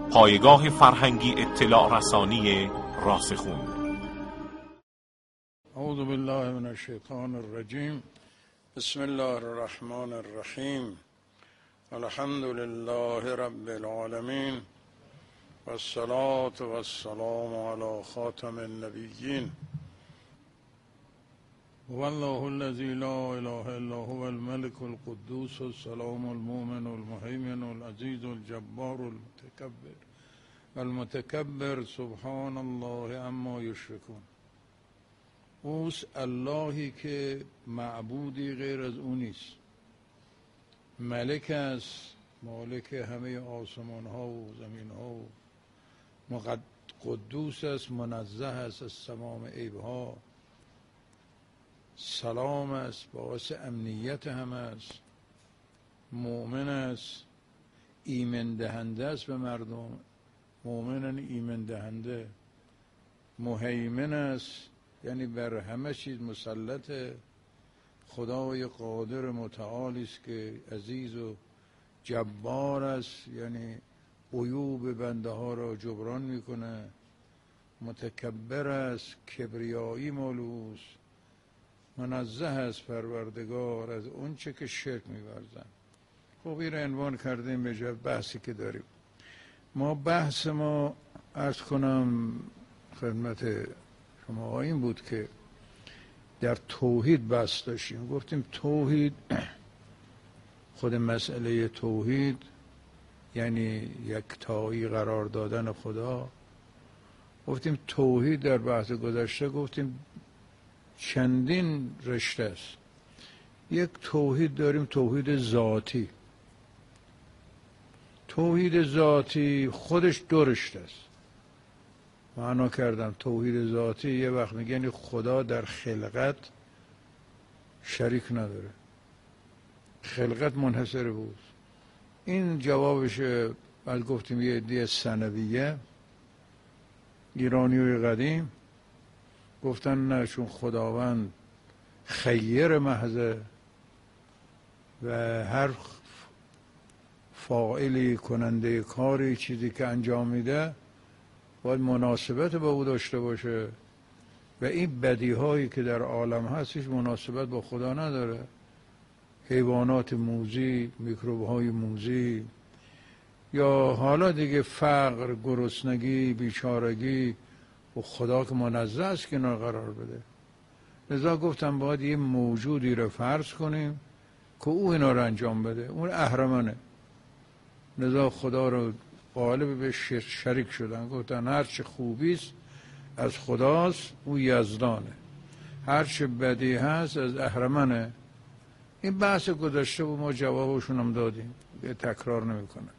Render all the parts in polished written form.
پایگاه فرهنگی اطلاع رسانی راسخون. اعوذ بالله من الشیطان الرجیم. بسم الله الرحمن الرحیم. الحمد لله رب العالمین والصلاة والسلام علی خاتم النبیین. هو الله الذی لا اله الا هو الملك القدوس السلام المؤمن المهيمن العزيز الجبار المتكبر سبحان الله عما یشرکون. اوست اللهی که معبودی غیر از او نیست. ملک است، مالک همه آسمان ها و زمین ها و قدوس است، منزه است از تمام عیب ها. سلام است، باعث امنیت هم است. مؤمن است، ایمن دهنده است به مردم. مؤمن ایمن دهنده. مهیمن است، یعنی بر همه چیز مسلط. خدای قادر متعالی است که عزیز و جبار است، یعنی عیوب بنده ها را جبران میکنه. متکبر است، کبریایی مولوس. منزه است پروردگار از اون چه که شرک می‌ورزند. خب این را عنوان کردیم به جای بحثی که داریم. ما بحث ما عرض کنم خدمت شما این بود که در توحید بحث داشتیم. گفتیم توحید، خود مسئله توحید یعنی یکتایی قرار دادن خدا. گفتیم توحید در بحث گذشته گفتیم چندین رشته است. یک توحید داریم، توحید ذاتی. توحید ذاتی خودش دو رشته است. معنا کردم توحید ذاتی یه وقت میگن یعنی خدا در خلقت شریک نداره، خلقت منحصر بود. این جوابش بعد گفتیم یه عده ثانویه ایرانیوی قدیم گفتن نه، چون خداوند خیر محضه و هر فاعلی کننده کاری چیزی که انجام میده باید مناسبت با او داشته باشه و این بدی هایی که در عالم هستش مناسبت با خدا نداره. حیوانات موذی، میکروب های موذی، یا حالا دیگه فقر، گرسنگی، بیچارگی، و خدا که منزه است که اینا قرار بده. لذا گفتم باید یه موجودی رو فرض کنیم که او اینا رو انجام بده. اون اهرمنه. لذا خدا رو قالب به شریک شدن. گفتن هر چه خوبی است از خداست، او یزدانه. هر چه بدی هست از اهرمنه. این بحث گذشته و ما جوابشون هم دادیم، تکرار نمیکنه.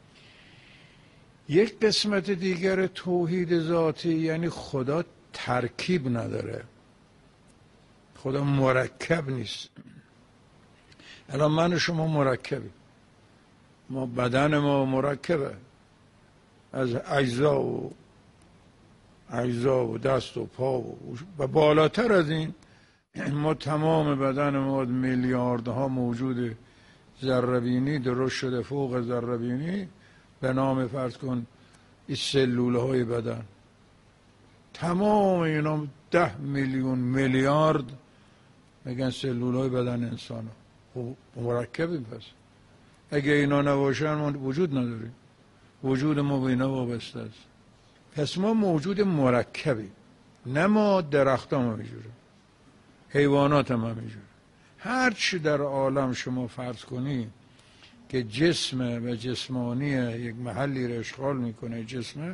یک قسمت دیگر توحید ذاتی یعنی خدا ترکیب نداره، خدا مرکب نیست. الان من شما مرکبی، ما بدن ما مرکبه از اجزا و دست و پا و بالاتر از این ما تمام بدن ما میلیاردها موجود ذره‌بینی درست شده فوق ذره‌بینی به نام فرض کن این سلوله های بدن. تمام اینا 10 میلیون میلیارد میگن سلوله های بدن انسان ها. مرکبیم. پس اگه اینا نباشن ما وجود نداریم. وجود ما به اینا وابسته است. پس ما موجود مرکبیم. نه ما درخت هم همینجوره، حیوانات هم همینجوره. هر چی در عالم شما فرض کنی که جسمه و جسمانیه، یک محلی رو اشغال میکنه، جسمه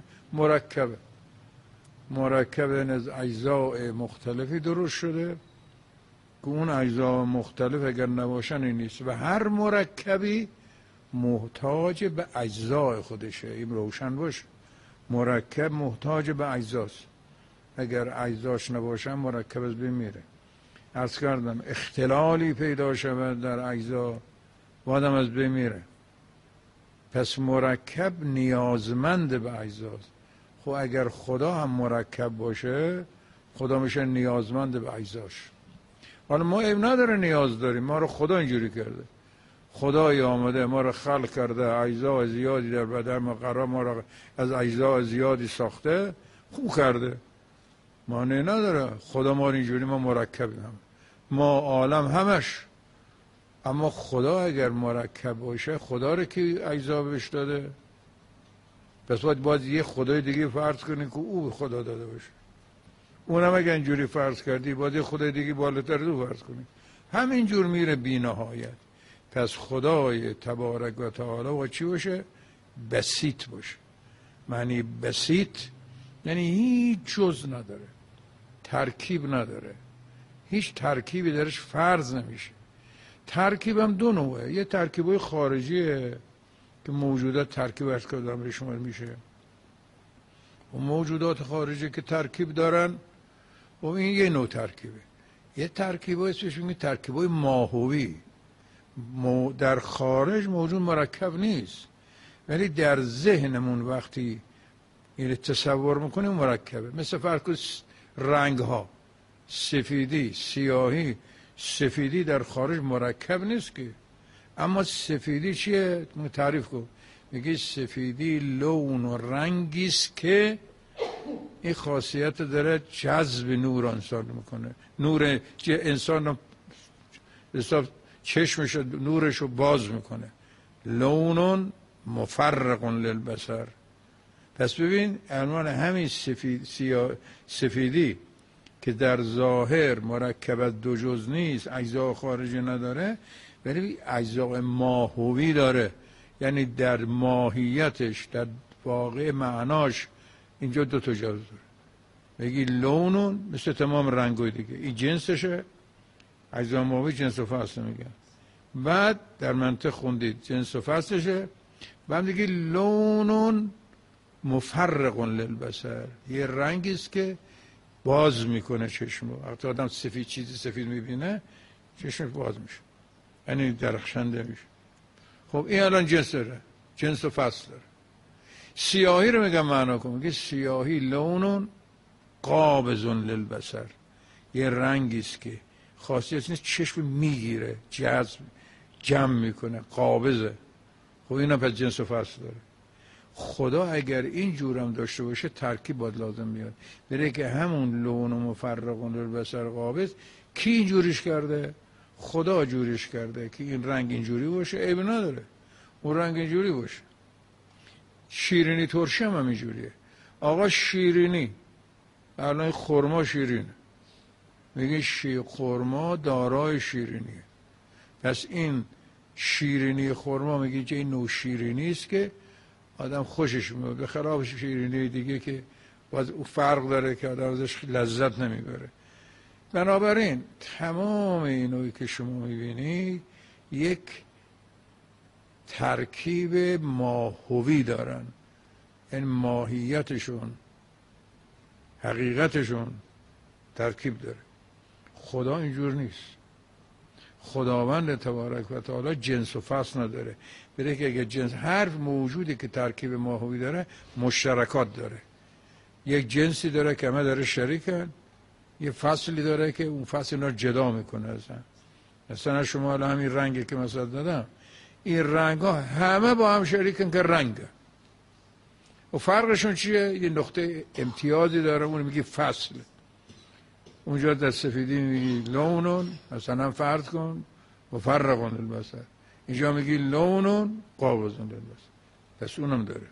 مرکب از اجزاء مختلفی درست شده که اون اجزاء مختلف اگر نباشن این نیست و هر مرکبی محتاج به اجزاء خودشه. این روشن باشه، مرکب محتاج به اجزاست. اگر اجزاش نباشن مرکب از بین میره. عرض کردم اختلالی پیدا شود در اجزا و آدم از بین میره. پس مرکب نیازمند به اجزاست. خب اگر خدا هم مرکب باشه خدا میشه نیازمند به اجزاش. حالا ما عیب نداره نیاز داریم، ما رو خدا اینجوری کرده. خدای آمده ما را خلق کرده، اجزا زیادی در بدن ما قرار، ما را از اجزا زیادی ساخته، خوب کرده، مانع نداره. خدا ما اینجوری ما مرکبیم، ما عالم همش. اما خدا اگر مرکب باشه، خدا رو که اجزا بهش داده؟ پس باید یه خدای دیگه فرض کنی که او خدا داده باشه. اونم اگر اینجوری فرض کردی، باید یه خدای دیگه بالاتر رو فرض کنی. همینجور میره بی نهایت. پس خدای تبارک و تعالی با چی باشه؟ بسیط باشه. معنی بسیط یعنی هیچ جز نداره، ترکیب نداره، هیچ ترکیبی درش فرض نمیشه. ترکیب هم دو نوعه، یه ترکیبای خارجیه که موجودات ترکیب از کدام به شمار میشه، و موجودات خارجی که ترکیب دارن و این یه نوع ترکیبه. یه ترکیبای اسمش میگه ترکیبای ماهوی، در خارج موجود مرکب نیست، ولی در ذهنمون وقتی این تصور میکنیم مرکبه. مثل فرض رنگ ها، سفیدی، سیاهی. سفیدی در خارج مرکب نیست که، اما سفیدی چیه؟ تعریف کن. میگه سفیدی لون و رنگی است که این خاصیت داره جذب نور انسان میکنه. نور انسان حساب چشمش نورش رو باز میکنه. لون مفرق للبصر. پس ببین عنوان همین سفیدی که در ظاهر مرکب از دو جز نیست، اجزا خارجی نداره، ولی اجزا ماهوی داره، یعنی در ماهیتش، در واقع معناش اینجا دو تا جز داره. بگی لونون مثل تمام رنگوی دیگه، این جنسشه. اجزا ماهوی جنس و فصل میگن. بعد در منطق خوندید جنس و فصلشه. بعد میگی لونون مفرق للبصر، یه رنگی است که باز میکنه چشمو. وقتی آدم سفید چیزی سفید میبینه چشمش باز میشه، یعنی درخشنده میشه. خب این الان جنس داره، جنس و فصل داره. سیاهی رو میگم معنا کن. میگه سیاهی لونون قابض للبصر، یه رنگی است که خاصیت نیست، چشم میگیره، جذب جمع میکنه، قابضه. خب اینا پس جنس و فصل داره. خدا اگر این جورم داشته باشه ترکیب باید لازم میاد. بره که همون لون و مفرق للبصر قابض کی این جوریش کرده؟ خدا جوریش کرده که این رنگ اینجوری باشه، عیب نداره اون رنگ اینجوری باشه. شیرینی ترشی هم اینجوریه. آقا شیرینی الان خرما شیرینه، میگه خرما دارای شیرینیه. پس این شیرینی خرما میگه که این نوع شیرینی است که آدم خوشش میاد، به خلاف شیرینی دیگه که باز او فرق داره که آدم ازش لذت نمیبره. بنابراین تمام اینوی که شما میبینید یک ترکیب ماهوی دارن، این ماهیتشون، حقیقتشون ترکیب داره. خدا اینجور نیست. خداوند تبارک و تعالی جنس و فصل نداره. بده که اگه جنس، هر موجودی که ترکیب ماهوی داره مشترکات داره. یک جنسی داره که همه داره شریکن، یه فصلی داره که اون فصل اینا جدا میکنه. مثلا شما الان همین رنگی که مثلا دادم، این رنگ ها همه با هم شریکن که رنگه، و فرقشون چیه؟ یه نقطه امتیازی داره، اون میگی فصل. اونجا در سفیدی میگی لونون، مثلا فرض کن مفرق للبصر، اینجا میگی لونون قابض للبصر. پس اونم داره.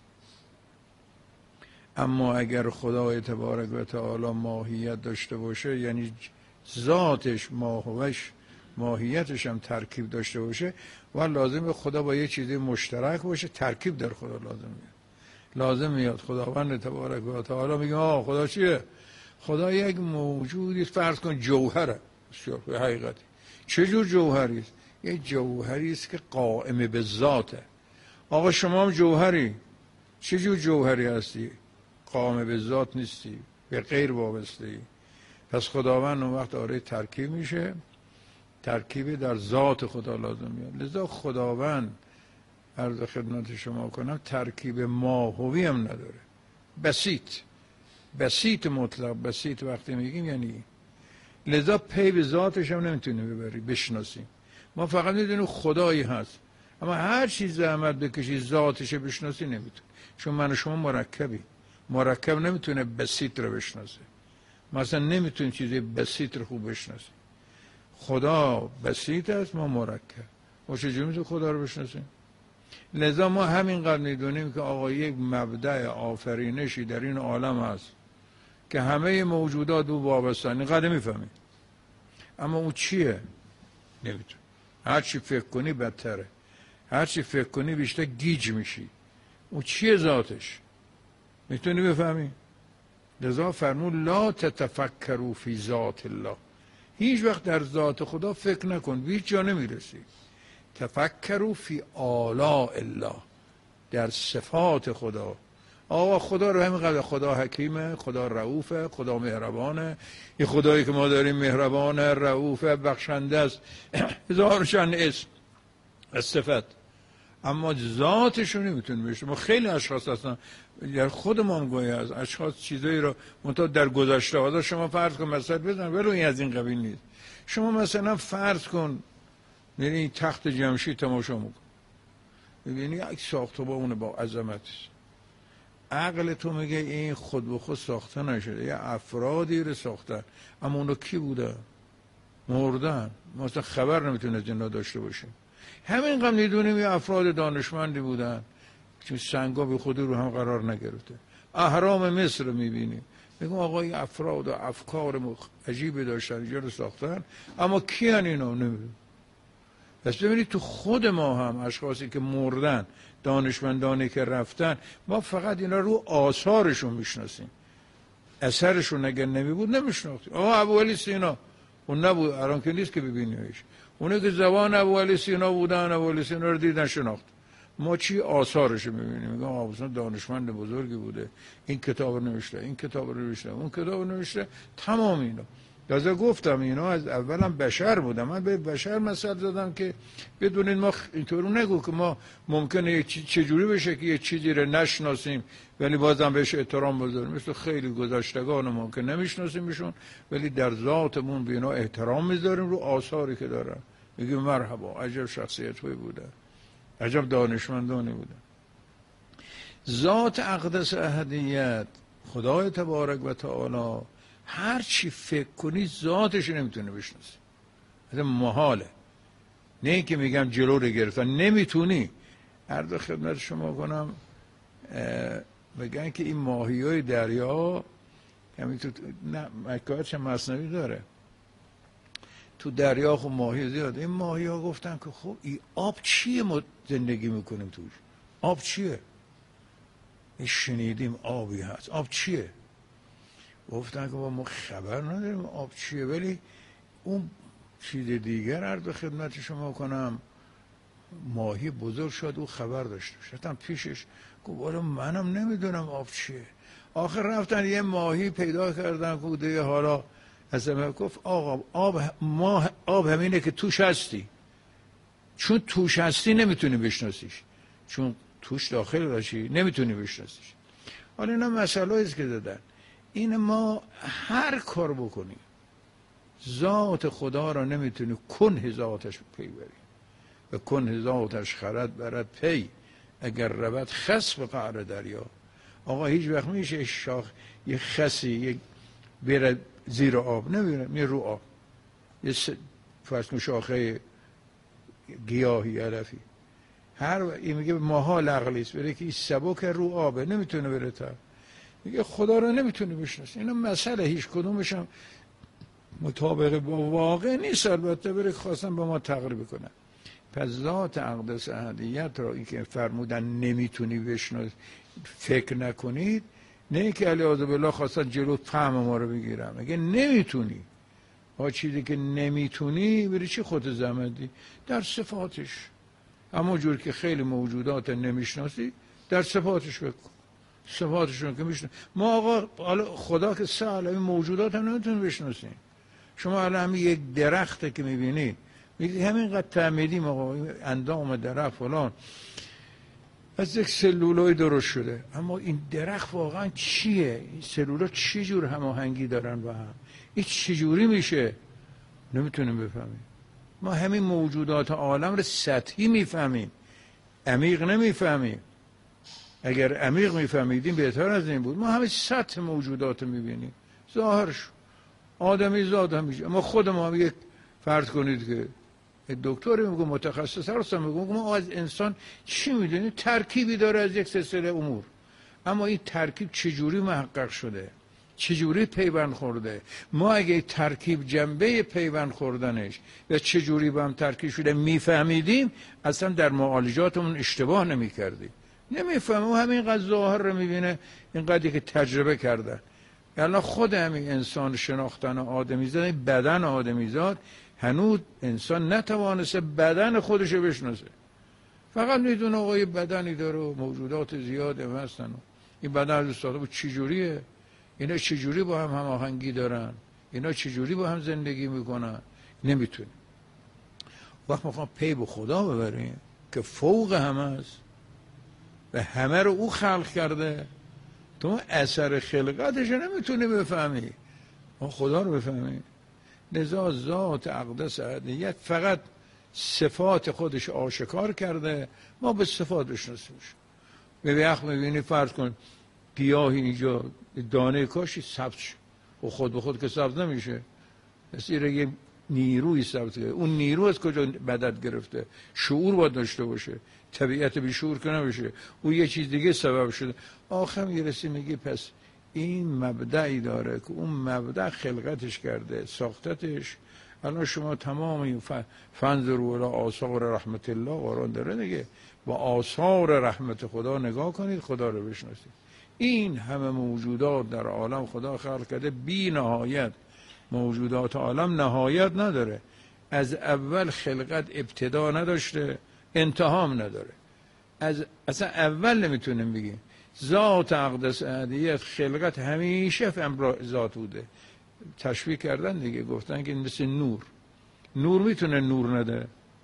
اما اگر خدای تبارک و تعالی ماهیت داشته باشه، یعنی ذاتش ماهوش، ماهیتش هم ترکیب داشته باشه، و لازمه خدا با یه چیزی مشترک باشه، ترکیب در خدا لازم میاد. لازم میاد خداوند تبارک و تعالی میگه خدا چیه؟ خدا یک موجودی، فرض کن جوهره، به حقیقتی چه جور جوهری است؟ یک جوهری است که قائم به ذاته. آقا شما هم جوهری، چه جور جوهری هستی؟ قائم به ذات نیستی، به غیر وابسته ای. پس خداوند اون وقت داره ترکیب میشه، ترکیب در ذات خدا لازم میاد. لذا خداوند، عرض خدمت شما کنم، ترکیب ماهوی هم نداره، بسیط مطلق. بسیط وقتی میگیم یعنی، لذا پی به ذاتش هم نمیتونی ببری بشناسیم. ما فقط میدونیم خدایی هست، اما هر چیز زحمت بکشی ذاتش بشناسی نمیتونی، چون من و شما مرکب نمیتونه بسیط رو بشناسه. مثلا نمیتونی چیزی بسیط رو خوب بشناسی. خدا بسیط است، ما مرکب. ما چجوری میتونیم خدا رو بشناسیم؟ لذا ما همینقدر میدونیم که آقا یک مبدأ آفرینشی در این عالم هست که همه موجودات او وابستن، اینقدر میفهمیم. اما اون چیه؟ نمیتونی. هر چی فکر کنی بدتره، هر چی فکر کنی بیشتر گیج میشی. اون چیه ذاتش؟ میتونی بفهمی؟ لذا فرمود لا تتفکروا فی ذات الله، هیچ وقت در ذات خدا فکر نکن، به هیچ جا نمیرسی. تفکروا فی آلاء الله، در صفات خدا. آقا خدا رو همینقدر، خدا حکیمه، خدا رؤوفه، خدا مهربانه. این خدایی که ما داریم مهربانه، رؤوفه، بخشنده است، هزار چند اسم از صفت، اما ذاتش رو نمیتونیم بشه. ما خیلی اشخاص هستن در خود ما هم گویی از اشخاص چیزایی رو منتها در گذشته ها. شما فرض کن مثلا بزن ولو این از این قبیل نیست. شما مثلا فرض کن این تخت جمشید تماشا میکن، ببینی یک ساختمون با عظمتش، عقل تو میگه این خود به خود ساخته نشده، یه افرادی رو ساختن، اما اونو کی بودن؟ مردن. ما اصلا خبر نمیتونه از اینا داشته باشیم. همین قم میدونیم یه افراد دانشمندی بودن که سنگا به خود رو هم قرار نگرفته. اهرام مصر رو میبینیم، میگم آقا این افراد و افکار عجیبی داشتن، اینجا رو ساختن، اما کی هن اینا؟ نمیدونیم. پس ببینید تو خود ما هم اشخاصی که مردن، دانشمندانی که رفتن، ما فقط اینا رو آثارشون میشناسیم، اثرشون اگر نمی بود نمیشناختیم. ابوعلی سینا اون نبود، الان که نیست که ببینیمش. اونه که زبان ابوعلی سینا بودن، ابوعلی سینا رو دیدن شناخت. ما چی آثارش رو میبینیم؟ میگم آقا دانشمند بزرگی بوده، این کتاب رو نوشته، این کتاب رو نوشته، اون کتاب رو نوشته، تمام اینا. لذا گفتم اینا از اولم بشر بودم. من به بشر مثل دادم که بدونید ما اینطور نگو که ما ممکنه چجوری بشه که یه چیزی رو نشناسیم ولی بازم بهش احترام بذاریم. مثل خیلی گذشتگان ما که نمیشناسیمشون ولی در ذاتمون به اینا احترام میذاریم، رو آثاری که دارن میگیم مرحبا، عجب شخصیت‌هایی بودن، عجب دانشمندانی بودن. ذات اقدس احدیت، خدای تبارک و تعالی، هر چی فکر کنی ذاتش نمیتونه بشناسی، مثلا محاله. نه اینکه میگم جلو رو گرفتن، نمیتونی. عرض خدمت شما کنم بگن که این ماهیای دریا همین نه مکاتش مثنوی داره، تو دریا خب ماهی زیاده. این ماهی ها گفتن که خب این آب چیه ما زندگی میکنیم توش؟ آب چیه؟ شنیدیم آبی هست، آب چیه؟ گفتن که ما خبر نداریم آب چیه، ولی اون چیز دیگر عرض خدمت شما کنم ماهی بزرگ شد او خبر داشته شدم پیشش، گفت والا منم نمیدونم آب چیه. آخر رفتن یه ماهی پیدا کردن که دیگه حالا از من گفت آقا آب همینه که توش هستی، چون توش هستی نمیتونی بشناسیش، چون توش داخل باشی نمیتونی بشناسیش. حالا اینا مسئله است که دادن. این ما هر کار بکنیم ذات خدا را نمیتونی کنه ذاتش پی بری و کنه ذاتش خرد برد پی، اگر رود خس به قعر دریا. آقا هیچ وقت میشه یه خسی یک بره زیر آب، نمیره میره رو آب، یه فرض شاخه گیاهی علفی این میگه محال عقلیست بره که این سبک رو آبه نمیتونه بره تا میگه خدا رو نمیتونه بشناسه. اینا مسئله هیچ کدومش هم مطابق با واقع نیست، البته بره خواستن با ما تقریب کنن. پس ذات اقدس احدیت را این که فرمودن نمیتونی بشناسی فکر نکنید، نه که علیاذ بالله خواستن جلو فهم ما رو بگیرن. میگه نمیتونی، با چیزی که نمیتونی بری چی خودت زحمت دی؟ در صفاتش، اما جور که خیلی موجودات نمیشناسی در صفاتش بکن، صفاتشون که میشناسی. ما آقا خدا که سه عالم موجودات هم نمیتونی بشناسیم. شما الان همین یک درخته که میبینید میگید همینقدر تعمیدیم آقا اندام درخت فلان از یک سلولای درست شده، اما این درخت واقعا چیه؟ این سلولا چی جور هماهنگی دارن با هم؟ این چجوری میشه؟ نمیتونیم بفهمیم. ما همین موجودات عالم رو سطحی میفهمیم، عمیق نمیفهمیم. اگر عمیق میفهمیدیم بهتر از این بود. ما همین سطح موجودات رو میبینیم، ظاهرش آدمی زاد همیشه. اما خود ما هم یک فرض کنید که دکتری میگه، متخصص هستم میگه ما از انسان چی میدونیم؟ ترکیبی داره از یک سلسله امور، اما این ترکیب چجوری محقق شده، چجوری پیوند خورده؟ ما اگه ترکیب جنبه پیوند خوردنش و چجوری با هم ترکیب شده میفهمیدیم، اصلا در معالجاتمون اشتباه نمیکردیم. نمیفهمه، همینقدر ظاهر رو میبینه، اینقدری که تجربه کرده. الان خود همین انسان شناختن آدمیزاد، بدن آدمیزاد، هنوز انسان نتوانسته بدن خودش رو بشناسه. فقط میدونه آقا یه بدنی داره و موجودات زیاده هستن. این بدن از استاد چجوریه؟ اینا چجوری با هم هماهنگی دارن؟ اینا چجوری با هم زندگی میکنن؟ نمیتونیم. وقت میخوام پی به خدا ببریم که فوق همه است و همه رو او خلق کرده، تو اثر خلقتش نمیتونی بفهمی، ما خدا رو بفهمی. لذا ذات اقدس احدیت فقط صفات خودش آشکار کرده، ما به صفات بشناسیمش. به وقت میبینی فرض کن گیاهی اینجا دانه کاشی سبز شد و خود به خود که سبز نمیشه، مثل یه نیروی سبز کرده. اون نیرو از کجا مدد گرفته؟ شعور باید داشته باشه، طبیعت بی شعور که نمیشه، اون یه چیز دیگه سبب شده. آخر میرسی میگی پس این مبدعی داره که اون مبدع خلقتش کرده، ساختتش. الان شما تمام این فنظروا الی آثار رحمت الله قرآن داره دیگه، با آثار رحمت خدا نگاه کنید، خدا رو بشناسید. این همه موجودات در عالم خدا خلق کرده بی نهایت. موجودات عالم نهایت نداره، از اول خلقت ابتدا نداشته، انتهام نداره. اصلا اول نمیتونیم بگیم. ذات اقدس احدیت خلقت همیشه ذات بوده. تشبیه کردن دیگه، گفتن که مثل نور. نور میتونه نور نده؟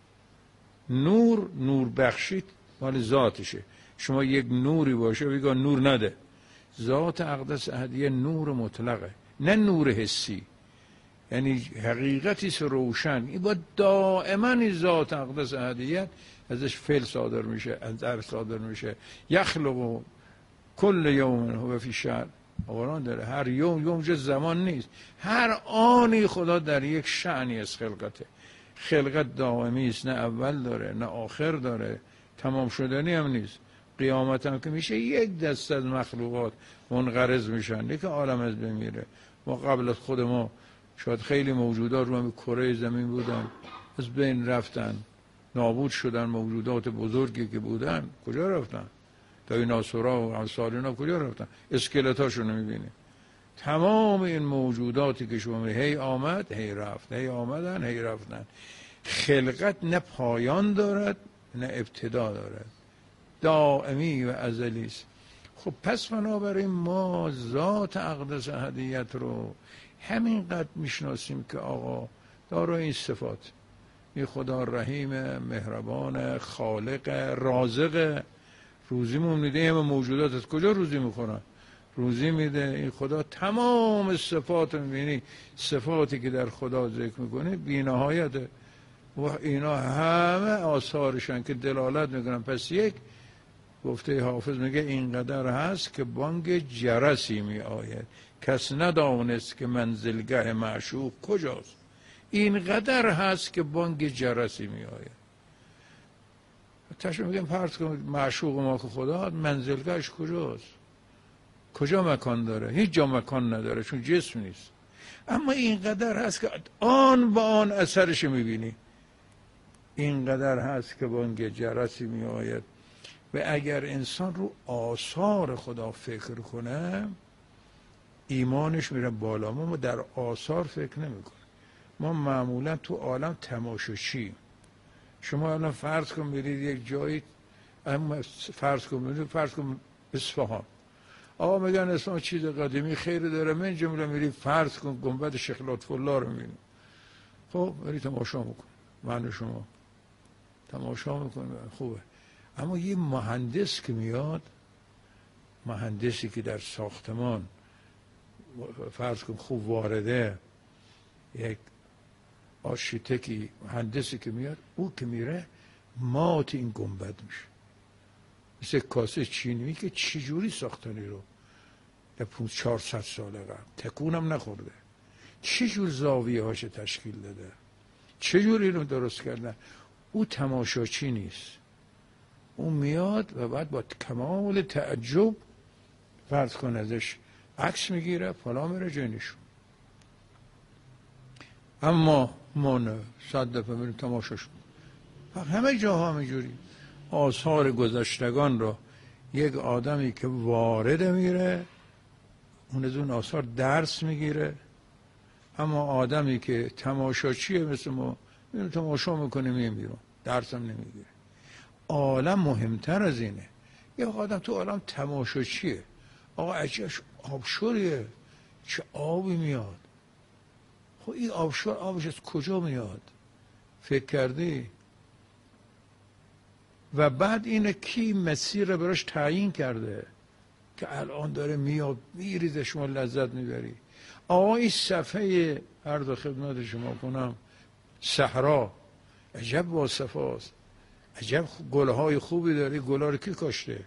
نور بخشید مال ذاتشه. شما یک نوری باشه بگو نور نده. ذات اقدس احدیت نور مطلقه، نه نور حسی. یعنی حقیقتی است روشن. این باید دائما این ذات اقدس احدیت ازش فعل صادر میشه، انظر صادر میشه. یخلق کل یوم هو فی شأن. قرآن داره هر یوم جز زمان نیست، هر آنی خدا در یک شأنی از خلقته. خلقت دائمی است، نه اول داره نه آخر داره، تمام شدنی هم نیست. قیامت هم که میشه یک دست از مخلوقات منقرض میشن، نه که عالم از بین میره. ما قبل از خود ما شاید خیلی موجودات رو هم کره زمین بودن، از بین رفتن، نابود شدن. موجودات بزرگی که بودن کجا رفتن؟ دایناسورها و امثال اینا کجا رفتن؟ اسکلتاشو نمیبینی. تمام این موجوداتی که شما هی آمد هی رفت، هی آمدن هی رفتن. خلقت نه پایان دارد نه ابتدا دارد، دائمی و ازلی است. خب پس بنابراین ما ذات اقدس احدیت رو همینقدر میشناسیم که آقا دارای این صفات. این خدا رحیم، مهربان، خالق، رازق، روزیمون میده. همه موجودات از کجا روزی میخورن؟ روزی میده. این خدا تمام صفات رو میبینی، صفاتی که در خدا ذکر میکنه بی نهایته و اینا همه آثارشن که دلالت میکنن. پس یک گفته حافظ میگه اینقدر هست که بانگ جرسی می آید، کس ندانست که منزلگه معشوق کجاست. اینقدر هست که بانگ جرسی می آید. تشبیه میگم فرض کنید معشوق ما که خدا، منزلگهش کجاست؟ کجا مکان داره؟ هیچ جا مکان نداره چون جسم نیست. اما اینقدر هست که آن با آن اثرش میبینی. اینقدر هست که بانگ جرسی می آید. و اگر انسان رو آثار خدا فکر کنه ایمانش میره بالا. ما در آثار فکر نمی کنیم. ما معمولا تو عالم تماشاچی. شما الان فرض کن برید یک جایی، فرض کن اصفهان، آقا میگن اصفهان چیز قدیمی خیلی داره، من اینجا میرید فرض کن گنبد شیخ لطف الله رو میبینید. خب برید تماشا میکن، من و شما تماشا میکنه، خوبه. اما یه مهندس که میاد، مهندسی که در ساختمان فرض کن خوب وارده، یک آرشیتکتی مهندسی که میاد، او که میره مات این گنبد میشه، مثل کاسه چینی که چجوری ساختنی رو در 400 سال قبل تکونم نخورده، چجور زاویه هاش تشکیل داده، چجور اینو درست کردن. او تماشاچی نیست، او میاد و بعد با کمال تعجب فرض کن ازش عکس میگیره، فلا میره جنشون. اما ما نه، 100 دفعه میریم تماشاشون. همه جاها همینجوری آثار گذشتگان رو یک آدمی که وارد میره اون از اون آثار درس میگیره، اما آدمی که تماشاچیه مثل ما میریم تماشا میکنه میریم بیرون، درس هم نمیگیره. عالم مهمتر از اینه. یه آدم تو عالم تماشاچیه، آقا عجیب آبشوریه، چه آبی میاد، خب این آبشور آبش از کجا میاد؟ فکر کردی؟ و بعد اینه کی مسیر رو براش تعیین کرده که الان داره میاد میریزه، شما لذت میبری. آقا این صفحه عرض خدمت شما کنم صحرا عجب با صفاست، عجب گلهای خوبی داره، گلها رو کی کاشته؟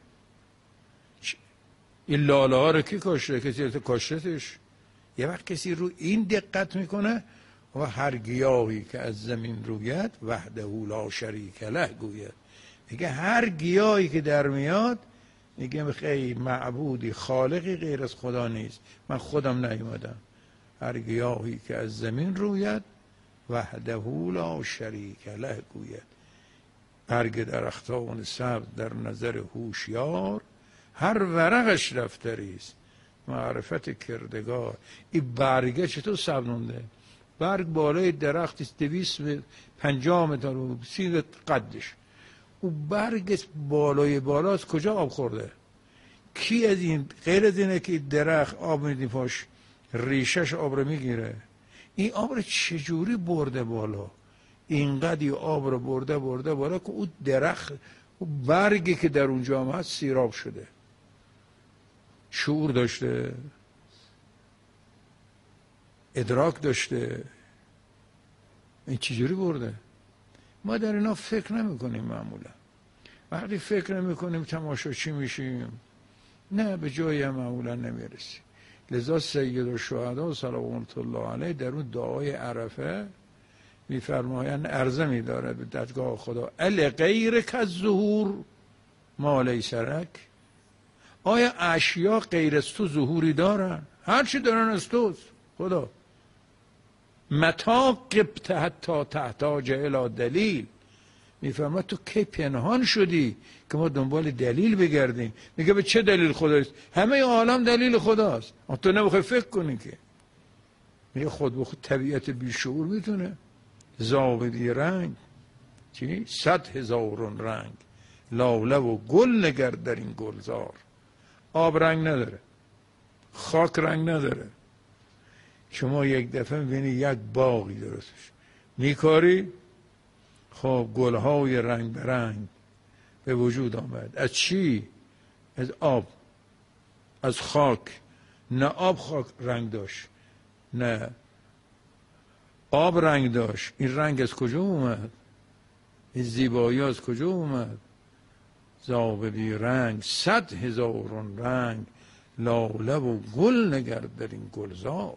این لاله ها رو کی کاشته؟ کسی کاشتش؟ یه وقت کسی رو این دقت میکنه و هر گیاهی که از زمین روید وحده لا شریک له گوید. میگه هر گیاهی که در میاد میگه خیر معبودی خالقی غیر از خدا نیست، من خودم نیومدم. هر گیاهی که از زمین روید وحده لا شریک له گوید. برگ درختان سبز در نظر هوشیار، هر ورقش دفتری است معرفت کردگار. این برگه چطور سبز مونده؟ برگ بالای درخت است 250 متر و 30 قدش، او برگ بالای بالاست، کجا آب خورده؟ کی از این غیر از اینه که درخت آب میدی پاش ریشش آب رو میگیره، این آب رو چجوری برده بالا؟ اینقدر آب رو برده بالا که او درخت، او برگی که در اونجا هم هست سیراب شده. شعور داشته، ادراک داشته، این چجوری برده؟ ما در اینا فکر نمی کنیم. معمولا وقتی فکر نمی کنیم تماشاچی میشیم، نه به جایی هم معمولا نمیرسیم. لذا سید الشهدا صلوات الله علیه در اون دعای عرفه میفرمایند، عرضه میداره به دادگاه خدا، ال غیر کالظهور ما لیس لک، آیا اشیا غیر از تو ظهوری دارن؟ هر چی دارن از توست خدا. متا غبت حتی تحتاج الی دلیل، میفرماید تو کی پنهان شدی که ما دنبال دلیل بگردیم؟ میگه به چه دلیل خداست؟ همه عالم دلیل خداست، تو نمیخوای فکر کنی که. میگه خود به خود طبیعت بیشعور میتونه زاودی رنگ چی؟ 100,000 رنگ لاله و گل نگر در این گلزار. آب رنگ نداره، خاک رنگ نداره. شما یک دفعه میبینی یک باغی درستش میکاری، خب گلهای رنگ به رنگ به وجود آمد. از چی؟ از آب، از خاک. نه آب خاک رنگ داشت، نه آب رنگ داشت. این رنگ از کجا اومد؟ این زیبایی از کجا اومد؟ زاودی رنگ 100,000 رنگ لاله و گل نگر در این گلزار.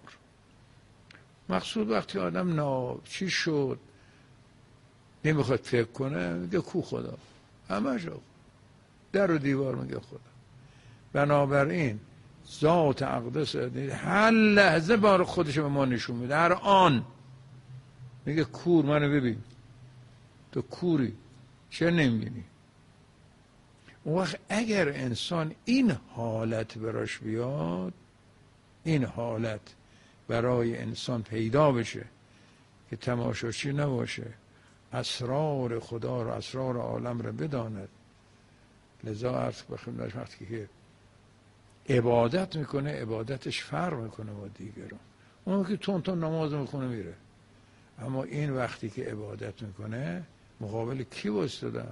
مقصود وقتی آدم چی شد نمیخواد فکر کنه، میگه کو خدا، همه جا در و دیوار میگه خدا. بنابراین ذات اقدس هر لحظه بار خودش به ما نشون میده، هر آن میگه کور منو ببین، تو کوری چه نمیبینی؟ اون وقت اگر انسان این حالت براش بیاد، این حالت برای انسان پیدا بشه که تماشاچی نباشه، اسرار خدا رو، اسرار عالم رو بداند. لذا عرض بخیم در وقتی که عبادت میکنه، عبادتش فرق میکنه با دیگران. اون که تون نماز میخونه میره، اما این وقتی که عبادت میکنه مقابل کی وایساده؟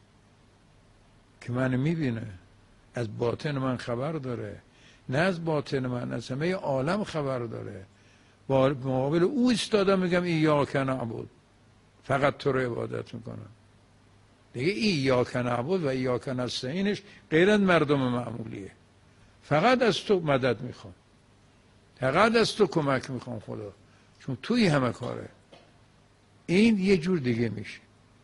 که من میبینه، از باطن من خبر داره، نه از باطن من، از همه عالم خبر داره. با مقابل او ایستادم میگم ایاک نعبد، فقط تو رو عبادت میکنم. دیگه ایاک نعبد و ایاک نستعینش غیر از مردم معمولیه. فقط از تو مدد میخوام، فقط از تو کمک میخوام خدا، چون توی همه کاره. این یه جور دیگه میشه.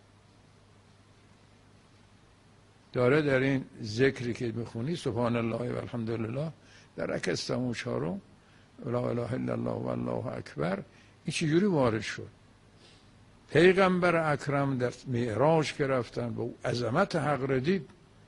داره در این ذکری که میخونی سبحان الله و الحمدلله در رکعت سوم و چهارم لا اله الا الله و الله اکبر، این چجوری وارد شد؟ پیغمبر اکرم در معراج که رفتن با عظمت حق را دید،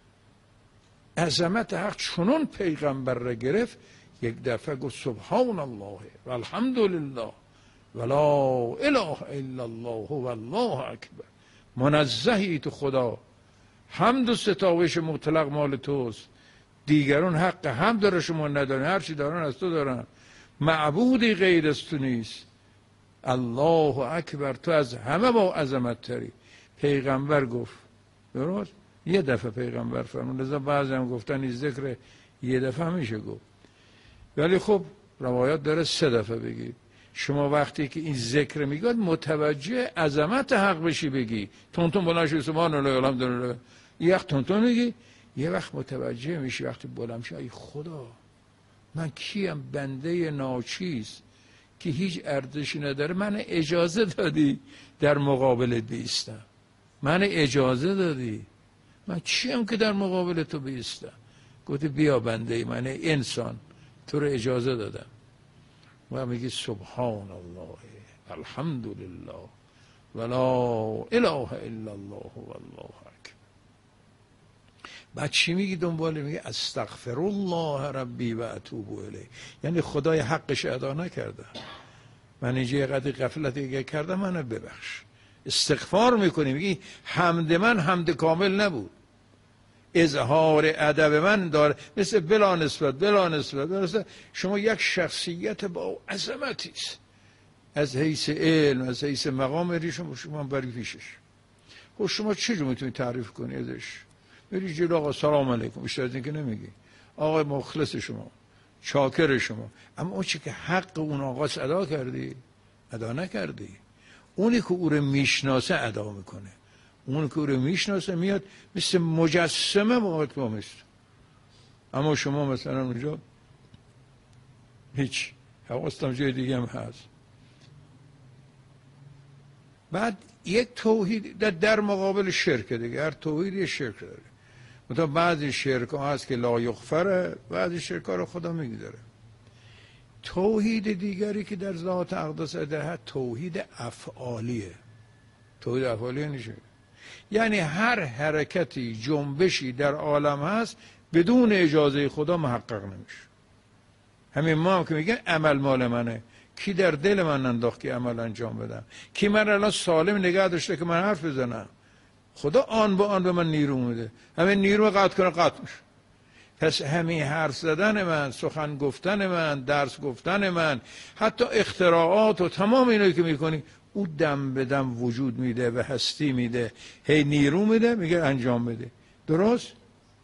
عظمت حق چنون پیغمبر را گرفت، یک دفعه گفت سبحان الله و الحمدلله و لا اله الا الله و الله اکبر. منزهی تو خدا، حمد و ستایش مطلق مال توست، دیگران حق حمد داره شما ندارن، هر چی دارن از تو دارن، معبودی غیر از تو نیست. الله اکبر، تو از همه با عظمت تری. پیغمبر گفت، درست؟ یه دفعه پیغمبر فرمود. لذا بعضی هم گفتن این ذکر یه دفعه میشه گفت، ولی خب روایات داره 3 دفعه بگید. شما وقتی که این ذکر میگید متوجه عظمت حق بشی، بگی تون بلند شو سبحان الله الحمدلله، یه وقت تون میگی، یه وقت متوجه میشی وقتی بلند شو ای خدا من کیم، بنده ناچیز که هیچ ارزشی نداره، من اجازه دادی در مقابلت بیستم، من اجازه دادی، من چیم که در مقابل تو بیستم؟ گفتی بیا بنده من انسان، تو رو اجازه دادم. و میگی سبحان الله الحمدلله و لا اله الا الله و الله اکبر. بعد چی میگی دنباله؟ میگی استغفر الله ربی و اتوب الیه، یعنی خدای حقش ادا نکردم، من اینجا یه قدر غفلت دیگه کردم، منو ببخش. استغفار میکنی، میگی حمد من حمد کامل نبود، اظهار ادب من داره، مثل بلا نسبت شما یک شخصیت با عظمتی است، از حیث علم، از حیث مقام بری شما بری پیشش. خب شما چجور میتونی تعریف کنی ازش؟ بری جلو آقا سلام علیکم، بیشتر از این که نمیگی، آقا مخلص شما، چاکر شما، اما اون چی که حق اون آقا ادا کردی؟ ادا نکردی. اونی که او رو میشناسه ادا میکنه، اون که او رو میشناسه میاد مثل مجسمه باید با مثل. اما شما مثلا اونجا هیچ، حواستم جای دیگه هم هست. بعد یک توحید در مقابل شرک دیگه، هر توحیدی شرک داره. مثلا بعضی شرک ها هست که لا یغفره، بعضی شرک ها رو خدا میگذاره. توحید دیگری که در ذات اقدس ادهه توحید افعالیه. توحید افعالی نشه، یعنی هر حرکتی جنبشی در عالم هست بدون اجازه خدا محقق نمیشه. همین ما هم که میگن عمل مال منه، کی در دل من انداخت که عمل انجام بدم؟ کی من الان سالم نگه داشته که من حرف بزنم؟ خدا آن با آن به من نیرو میده. همین نیرو قطع کنه قطع میشه. پس همین حرف زدن من، سخن گفتن من، درس گفتن من، حتی اختراعات و تمام اینایی که میکنی، او دم به دم وجود میده و هستی میده، هی نیرو میده، میگه انجام بده. درست؟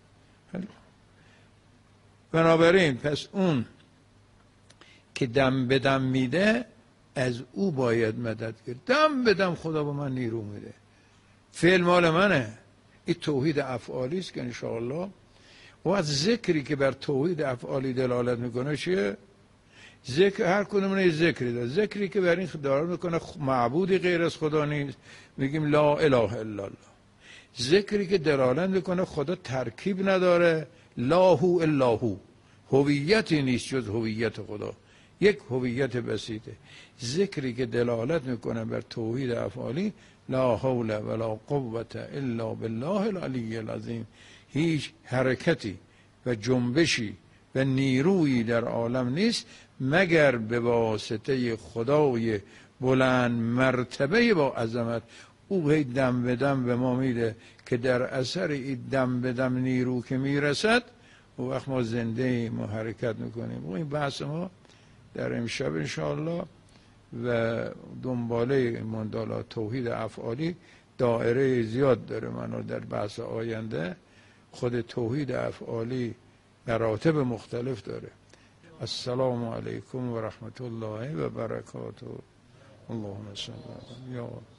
بنابراین پس اون که دم به دم میده از او باید مدد گرفت. دم به دم خدا به من نیرو میده، فعل مال منه. این توحید افعالی است که انشاءالله. و از ذکری که بر توحید افعالی دلالت میکنه چیه؟ ذکر هر کدوم ذکری داره. ذکری که بر این دلالت میکنه معبودی غیر از خدا نیست، میگیم لا اله الا الله. ذکری که دلالت میکنه خدا ترکیب نداره، لا هو الا هو، هویتی نیست جز هویت خدا، یک هویت بسیطه. ذکری که دلالت میکنه بر توحید افعالی، لا حول ولا قوة الا بالله العلی العظیم، هیچ حرکتی و جنبشی و نیرویی در عالم نیست مگر به واسطه خدای بلند مرتبه با عظمت. او هی دم به دم به ما میده که در اثر این دم به دم نیرو که میرسد و وقت ما زنده ایم و حرکت میکنیم. و این بحث ما در امشب انشاءالله و دنباله مندالات توحید افعالی دائره زیاد داره. منو در بحث آینده خود توحید افعالی مراتب مختلف داره. السلام علیکم و رحمت الله و برکاته. اللهم صل علی یا